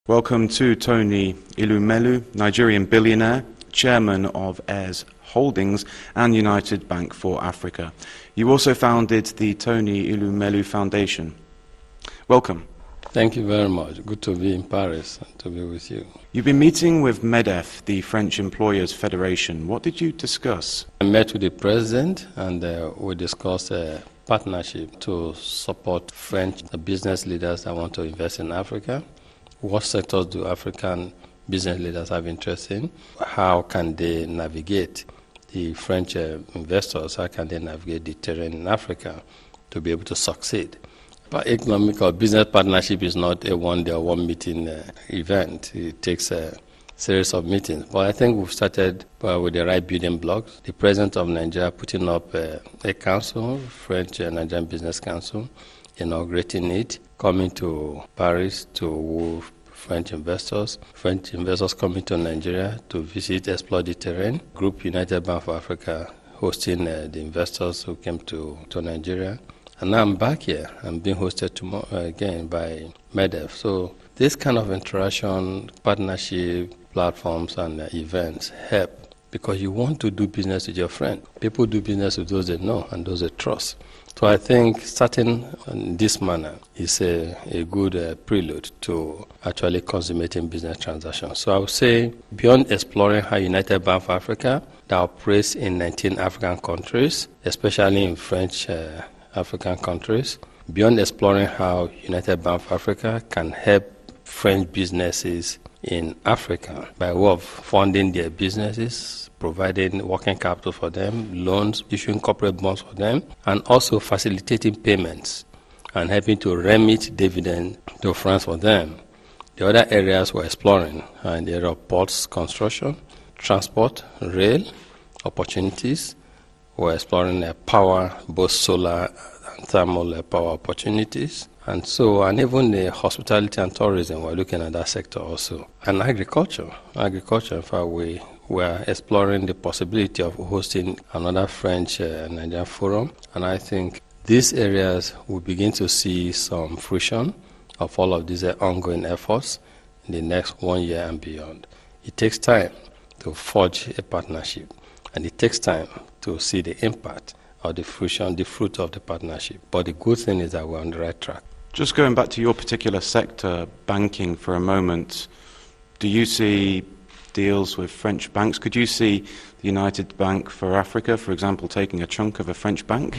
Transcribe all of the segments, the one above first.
Welcome to Tony Elumelu, Nigerian billionaire, chairman of Heirs Holdings and United Bank for Africa. You also founded the Tony Elumelu Foundation. Welcome. Thank you very much. Good to be in Paris and to be with you. You've been meeting with MEDEF, the French Employers Federation. What did you discuss? I met with the president and we discussed a partnership to support French business leaders that want to invest in Africa. What sectors do African business leaders have interest in? How can they navigate the French investors? How can they navigate the terrain in Africa to be able to succeed? But economic or business partnership is not a one-day or one-meeting event. It takes a series of meetings. But I think we've started with the right building blocks. The president of Nigeria putting up a council, French Nigerian Business Council, inaugurating it, coming to Paris to woo French investors coming to Nigeria to visit, explore the terrain. Group United Bank for Africa hosting the investors who came to Nigeria. And now I'm back here. I'm being hosted tomorrow again by MEDEF. So this kind of interaction, partnership, platforms and events help because you want to do business with your friend. People do business with those they know and those they trust. So I think starting in this manner is a good prelude to actually consummating business transactions. So I would say beyond exploring how United Bank for Africa that operates in 19 African countries, especially in French African countries, beyond exploring how United Bank for Africa can help French businesses in Africa by way of funding their businesses, providing working capital for them, loans, issuing corporate bonds for them, and also facilitating payments and helping to remit dividend to France for them. The other areas we're exploring are in the area of ports, construction, transport, rail, opportunities. We're exploring power, both solar and thermal power opportunities. And even the hospitality and tourism, we're looking at that sector also. And agriculture. In fact, we are exploring the possibility of hosting another French Nigerian forum. And I think these areas will begin to see some fruition of all of these ongoing efforts in the next 1 year and beyond. It takes time to forge a partnership, and it takes time to see the impact of the fruition, the fruit of the partnership. But the good thing is that we're on the right track. Just going back to your particular sector, banking, for a moment, do you see deals with French banks? Could you see the United Bank for Africa, for example, taking a chunk of a French bank?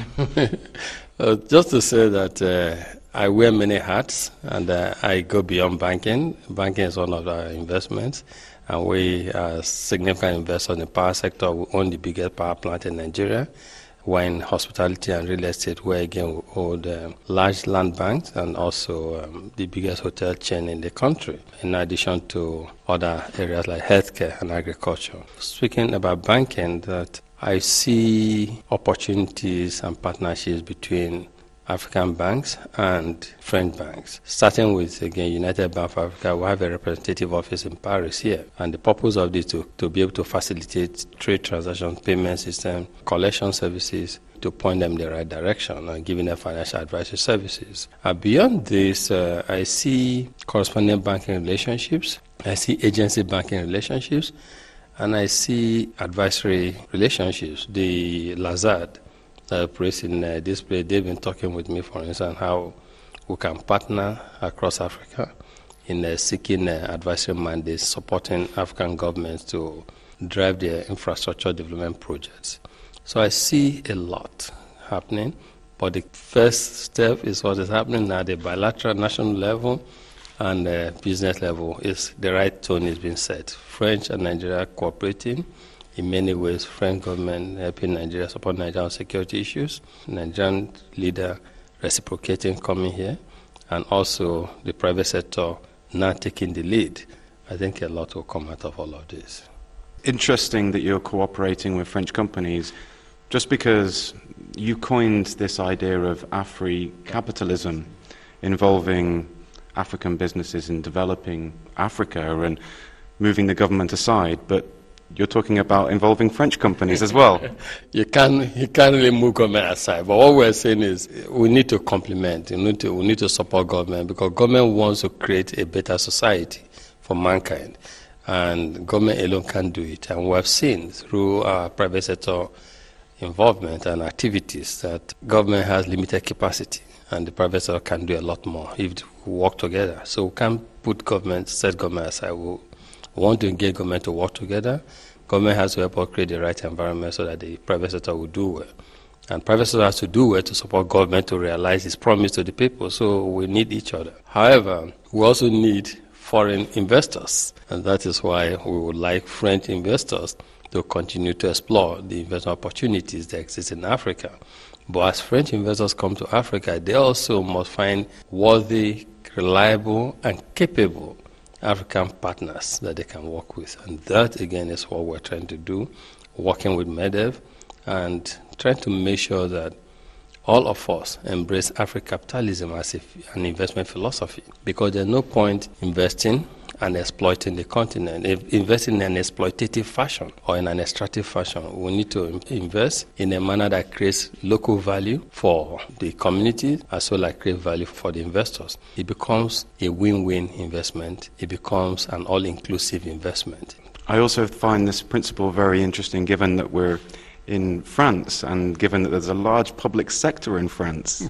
Just to say that I wear many hats and I go beyond banking. Banking is one of our investments, and we are significant investors in the power sector. We own the biggest power plant in Nigeria. We're in hospitality and real estate, where again we hold large land banks and also the biggest hotel chain in the country, in addition to other areas like healthcare and agriculture. Speaking about banking, that I see opportunities and partnerships between African banks and French banks. Starting with, again, United Bank for Africa, we have a representative office in Paris here. And the purpose of this is to be able to facilitate trade transactions, payment system, collection services, to point them in the right direction and giving them financial advisory services. Beyond this, I see correspondent banking relationships, I see agency banking relationships, and I see advisory relationships. The Lazard operates in this place, they've been talking with me, for instance, how we can partner across Africa in seeking advisory mandates, supporting African governments to drive their infrastructure development projects. So I see a lot happening, but the first step is what is happening now at the bilateral national level and business level. Is the right tone is being set. French and Nigeria cooperating. In many ways, French government helping Nigeria support Nigerian security issues, Nigerian leader reciprocating, coming here, and also the private sector now taking the lead. I think a lot will come out of all of this. Interesting that you're cooperating with French companies, just because you coined this idea of Afri-capitalism, involving African businesses in developing Africa and moving the government aside, but you're talking about involving French companies as well. You can't really move government aside. But what we're saying is we need to complement. We need to support government because government wants to create a better society for mankind. And government alone can't do it. And we have seen through our private sector involvement and activities that government has limited capacity and the private sector can do a lot more if we work together. So we can't set government aside. We want to engage government to work together. Government has to help us create the right environment so that the private sector will do well. And private sector has to do well to support government to realize its promise to the people. So we need each other. However, we also need foreign investors. And that is why we would like French investors to continue to explore the investment opportunities that exist in Africa. But as French investors come to Africa, they also must find worthy, reliable, and capable African partners that they can work with. And that, again, is what we're trying to do, working with MEDEV and trying to make sure that all of us embrace Afro-capitalism as an investment philosophy, because there's no point investing and exploiting the continent, investing in an exploitative fashion or in an extractive fashion. We need to invest in a manner that creates local value for the community as well as create value for the investors. It becomes a win-win investment. It becomes an all-inclusive investment. I also find this principle very interesting given that we're in France and given that there's a large public sector in France.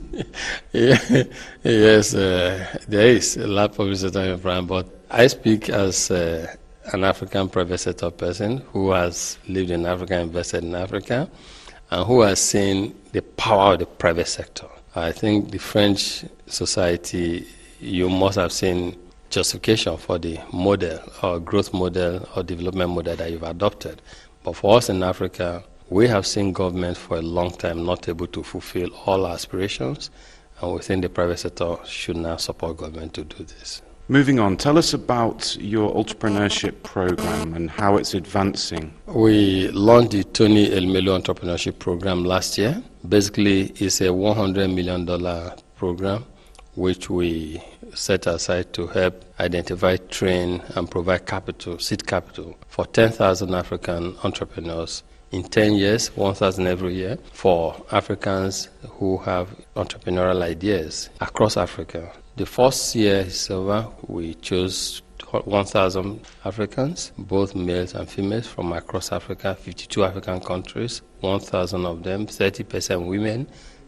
Yes, there is a large public sector in France, but I speak as an African private sector person who has lived in Africa, invested in Africa, and who has seen the power of the private sector. I think the French society, you must have seen justification for the model or growth model or development model that you've adopted. But for us in Africa, we have seen government for a long time not able to fulfill all our aspirations, and we think the private sector should now support government to do this. Moving on, tell us about your entrepreneurship program and how it's advancing. We launched the Tony Elumelu Entrepreneurship Program last year. Basically, it's a $100 million program which we set aside to help identify, train, and provide capital, seed capital, for 10,000 African entrepreneurs in 10 years, 1,000 every year, for Africans who have entrepreneurial ideas across Africa. The first year is over, we chose 1,000 Africans, both males and females, from across Africa, 52 African countries, 1,000 of them, 30% women,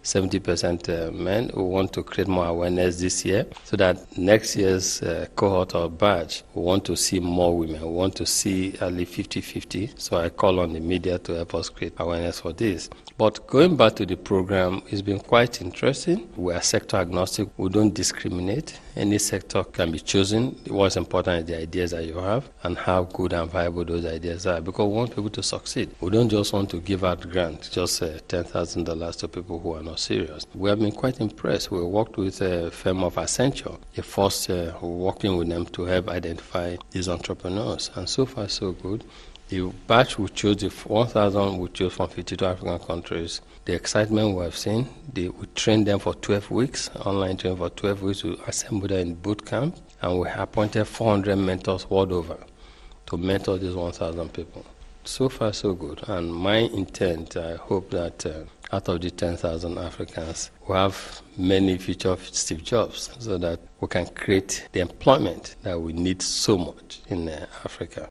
70% men. We want to create more awareness this year so that next year's cohort or batch, we want to see more women. We want to see at least 50-50. So I call on the media to help us create awareness for this. But going back to the program, it's been quite interesting. We are sector agnostic. We don't discriminate. Any sector can be chosen. What's important is the ideas that you have and how good and viable those ideas are, because we want people to succeed. We don't just want to give out grants, just $10,000 to people who are not serious. We have been quite impressed. We worked with a firm of Accenture, the first working with them to help identify these entrepreneurs. And so far, so good. The batch we chose, the 1,000 we chose from 52 African countries, the excitement we have seen, we trained them for 12 weeks, online training for 12 weeks, we assembled them in boot camp, and we appointed 400 mentors world over to mentor these 1,000 people. So far, so good. And my intent, I hope that out of the 10,000 Africans, we have many future Steve Jobs so that we can create the employment that we need so much in Africa.